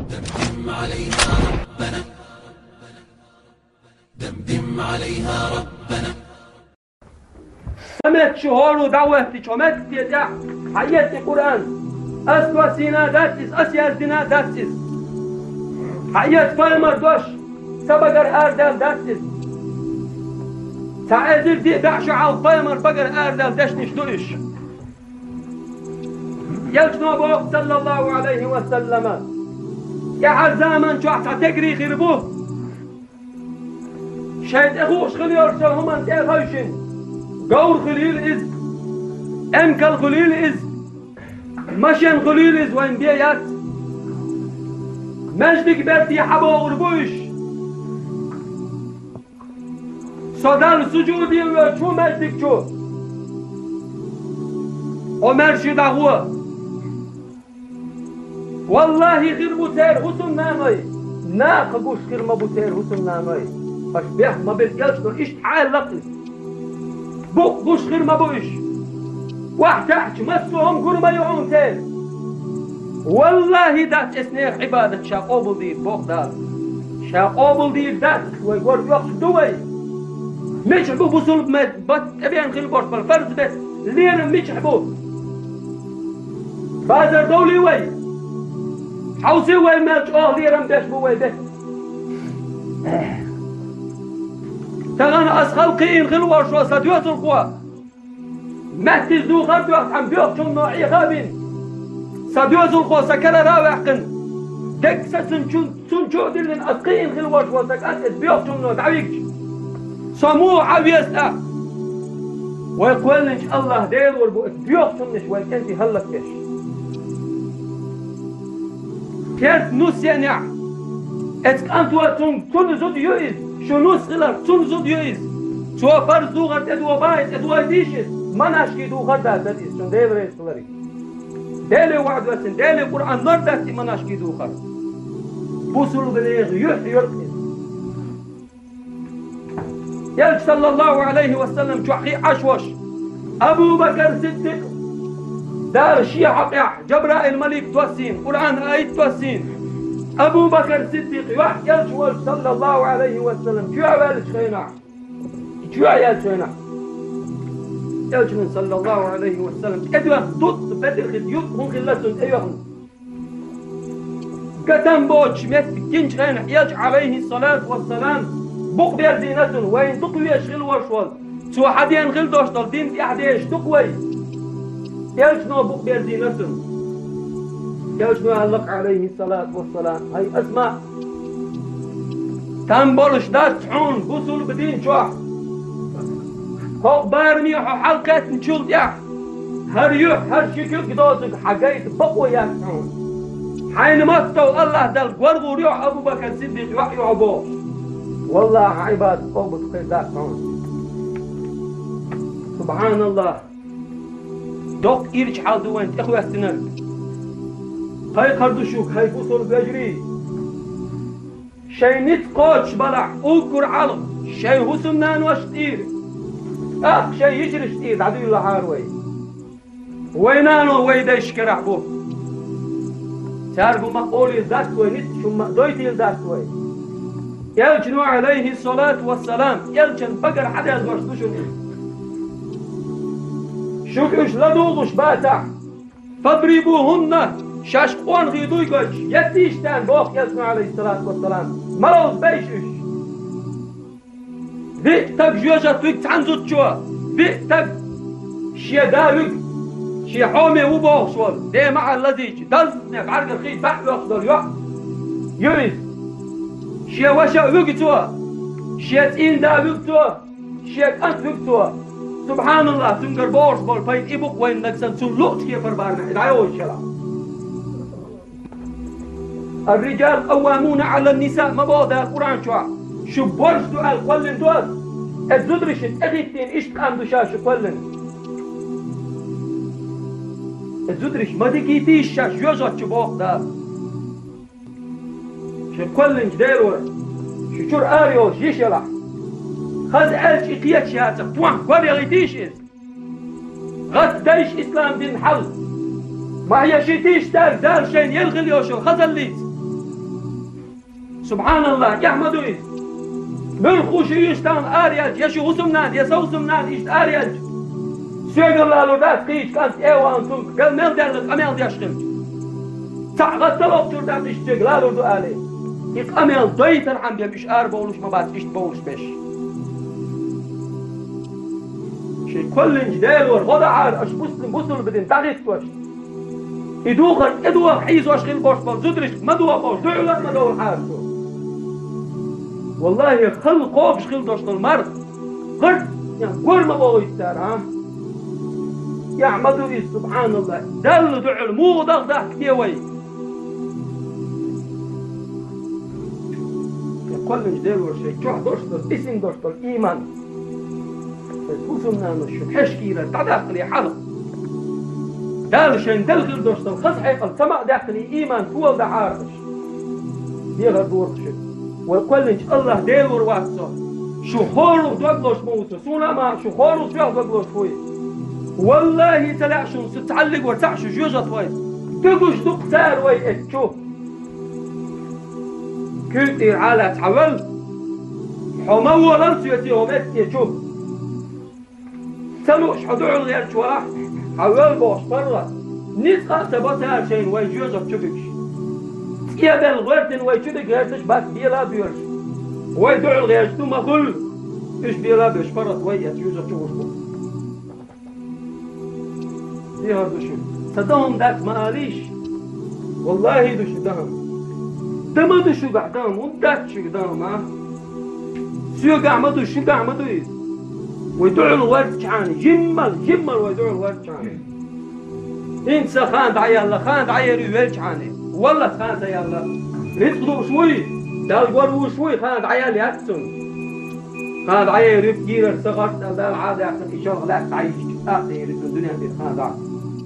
دمدم عليها ربنا، دمدم عليها ربنا. سمعت شهور ودعوتي شمت تيجا حياتي قرآن أسوأ سينا داتيس أسيا سينا داتيس حيات فالمر دوش سبقر آردال داتيس تعذر دي دعش على فالمر بقر آردال دشنش دوش يلجنا بوق صلى الله عليه وسلم يا عزاما شو تجري خربوه شايد اخوش خليور شاهم انت اخوشن قور خليل إز أمكل خليل إز مشين خليل إز وين بيات مجدك برتي حبا غربوش صدر سجودي شو مجدك شو ومرشي دعوة والله غير بوتير حسن نامي ناق قوش غير ما بوتير حسن نامي فاشبه ما بيتقلش دور إيش حال لقي بوق بوش غير ما بوش واحد تحت مسوهم كل ما يعون تاني والله دات اسنير عبادة شاقوبل دير بوق دار شاقوبل دير دات ويقول يقصد دوي مش حبوب وصول بات ابيان خير بوش بالفرز بس لينا مش حبوب بازر دولي وي حوسي وي مالش ليرا مداش بوي بس تغانا أسخل قيين خلوة شو سديوت القوى مهتز دو خرد وقت عم بيوقتون نوعي غابين سديوت القوى سكرا راوحقن دك سنشو دلن أسقين خلوة شو سكرت بيوقتون نوع دعويك سموع عبيستا ويقول لنش الله دير والبوئت بيوقتون نش والكنتي هلك يش كيرت نوس ينع اتك أنتوا تنزود يوئز شنو سغلر تنزود يوئز شو فرز دو غرد ادوا بايت ادوا ديشز مناشكي دو غرد داديس شن ديبريس سغلري ديلي وعد وسن ديلي قرآن نرداتي مناشكي دو غرد بوصل بليغ يرقز يلج صلى الله عليه وسلم شوحي عشوش أبو بكر صديق دار الشيعة قيع جبرائيل ملك توسين قرآن آيت توسين أبو بكر الصديق يلج صلى الله عليه وسلم شو عوالج خينع شو عيال خينع يلج من صلى الله عليه وسلم أدوى ضد بدر خديوت هم خلصون أيوهم قدم بوش ميت كنش خينع يلج عليه الصلاة والسلام بق بيردينتون وين دقوي يشغل وشوال سو حد ينغل دوشتال دين في أحد يشتقوي يلج نو بق بيردينتون يوجد هلق عليه الصلاة والسلام هاي اسمع تنبولش دار تحون بوصل بدين شوح هو بارميح وحلقات نشول يح هر يوح هر شكل قدوزك حقايت بقوة يا تحون حين ماتوا الله دل قرغو ريح أبو بكر صديق يوح يعبوش والله عباد قوبة خير دار تحون سبحان الله دوك إيرج حال دوانت إخوة السنر هاي خردشوك هاي فصل بجري شي نتقوش بلع اوكر علم شي هسنان وشتير شي يجري شتير عدو الله هاروي وينانو ويدا يشكرع بو ساربو مقولي ذات وي نت شو مقدويتي ذات وي يلجنو عليه الصلاة والسلام يلجن بقر حدا يزوشتوشو شوكوش لدوغش باتع فاضربوهن شاشقوان غيدوي قوش يتيشتان بوخ يسمع عليه الصلاة والسلام مروز بيشش ذيك تب جوجة تويك تعنزوت شوا ذيك تب شي داوك شي حومي وبوخ شوال دي مع اللذيج دزنك عرق الخيط بحث وخدر يوح يويز شي وشا ويك توا شي تين داوك توا شي أنت ويك توا سبحان الله تنقر بورس بول فايد إبوك وين نكسن تلوت كيف فربارنا إدعيو الشلا الرجال قوامون على النساء ما بوضع القرآن شو بورش سؤال قولن دوز الزدرشت اغيتين ايش تقام دوشاش قولن الزدرش ما ديكيتيش شاش يوزات شو بوضع شو قولن جديرور شو شور آريوش يشلح خذ ألش إقيات شهاتك توان قولي غيتيش غد دايش إسلام دين حل ما هي شيتيش دار شين يلغي اليوشل خذ الليت سبحان الله يحمدوا إيش بالخوش يشتان آريج يشو غسمنان يسوسمنان إيش آريج سيقر لالو داس قيش كانت إيوان تنك قال ميل دالك أميل ديشتم تعغط طلب تردام إشتاق لالو دو آلي إيق أميل ضيطن عم بيم إش بولوش ما بعد إشت بولوش بيش شي كل جدال ورغضا عار أش بسل بدين تغيث توش إدوغر إدوغ حيز واشغل بوش بول زدرش مدوغ بوش دعلا مدوغ حارسو والله خل قوف شغل دوشت المرض قرد يعني قول ما بوغ يستار ها يعمدوا إيه سبحان الله دل دعل مو ضغ كتيوي كل جدال ورشي جوح دوشتل اسم دوشتل إيمان وصلنا نشوف حشكيرة داخلي حلق دال شين دلغل دوشتل خص حيقل سمع داخلي إيمان فول دا عارش ديغر دور خشب وكلنج الله ديور واتسو شو خورو دوغلوش موسو سونا ما شو خورو سوح دوغلوش فوي والله تلعشون ستعلق وتعشو جوجة وي تقوش دقتار وي اتشو كنتي على تحول حمو لنسيتي ومتي شوف سلوش حدوع غير شواح حول بوش برا نسخة سبتها شين وي جوجة تشوفكش يا بالغرتن وي شدك هرتش بس بيلا بيرش وي دعو غير شتو ما كل ايش بيلا بيش فرط وي جوجة تشوفكش دي هردو شو صدهم داك ماليش والله دو شو دهم دمدو شو قعدام وداك شو قدام ها سيو قعمدو شو قعمدو إيه ويدعو الورد شعاني جمل ويدعو الورد شعاني انت خان عيالا خان عيالي ويل شعاني والله خان عيالا رزقوا شوي دال قولوا شوي خان عيالي هاتسون خان عيالي بكير صغرت دال عادي احسن في شغل لا تعيش اخي يرسل الدنيا دي خان عادي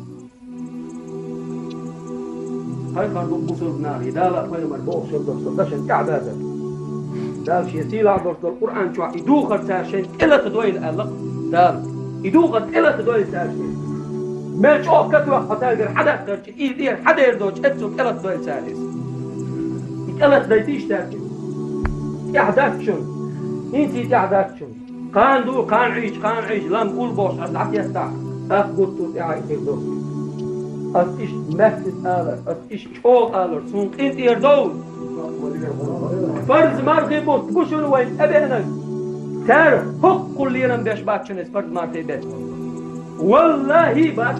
هاي خربوا بوصل ناري دال وين مربوخ شغل صدشن كعبادك دال شي سيلا دوست القرآن شو يدوخر ساشين إلا تدويل ألق دال يدوخر إلا تدويل ساشين ما شوف كتوه حتاجر حدا كرش إيدير حدا يردوش أتسوك إلا تدويل سالس إلا تدويتيش تاكل يحداك شون إنتي تحداك شون قان دو قان عيش لام قول بوش أصعب يستع أخبط تعاي تردو أصيش مهتد آلر أصيش شوق آلر سونق إنتي يردوش فرز مرغي بوت بوشون وين أبينا تار حق كل يوم بيش باتشنس فرز مرغي بيت والله بات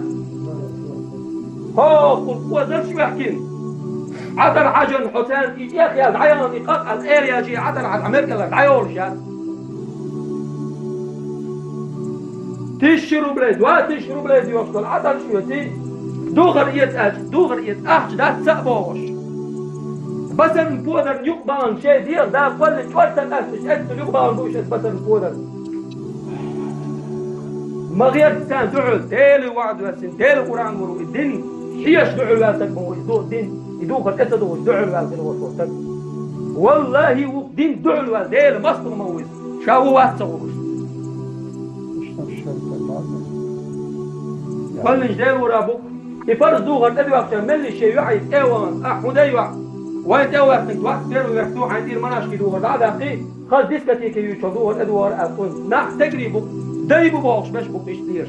حق وزر شو يحكين عدل عجن حسين يا أخي العيان يقطع الأريا جي عدل على أمريكا لك عيول شان تشرب بلاد وتشرب بلاد يوصل عدل شو يتي دوغر يتأج ده تسأبوش بسن بودر يقبان شيء دير ده كل شوية أسش أنت يقبان دوش بسن بودر ما غير سان دعو تيلي وعد وسن تيلي قرآن ورو الدين حيش دعو واسك مو يدو الدين يدو قد أتدو دعو واسك وصوتك والله دين دعو واسك مصر موز شاو واسك كل جدال ورابوك يفرز دوغر تدو أكتر ملي شيء يعيد ايوان أحمد ايوان وانت اول وقت تيرو يفتو عندي المناش كي دوغر بعد اخي خلاص ديسكتي كي يشوفوا الادوار اكون نح تجربه دايبو بوش باش بوك يشتيرش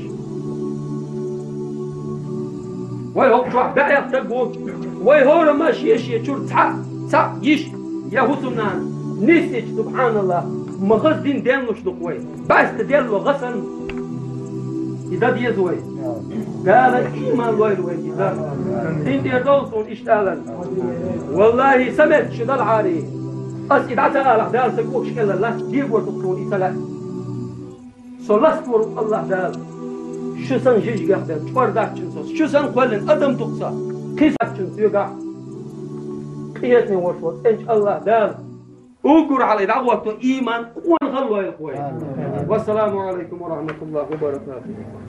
واي هو شو بقى يتقو واي هو ماشي يشي تشور صح يش يا حسنان نسيت سبحان الله مغز دين دينلوش دقوي بس تديلو غسن إذا ديزوي قال إيمان لويل ويجيزا إن دير دوصون إشتالا والله سمت شدال عاري أسئد عتالا دال سكوك شكلا الله ديقور تقرون إسالا سلست ورق الله دال شو سن جيج قهدل شوار داكشن سوس شو سن قولن أدم تقصى قيساكشن سيوقع قيتني ورشوت إنش الله دال أقر على دعوة إيمان ونغلوا يا إخوان والسلام عليكم ورحمة الله وبركاته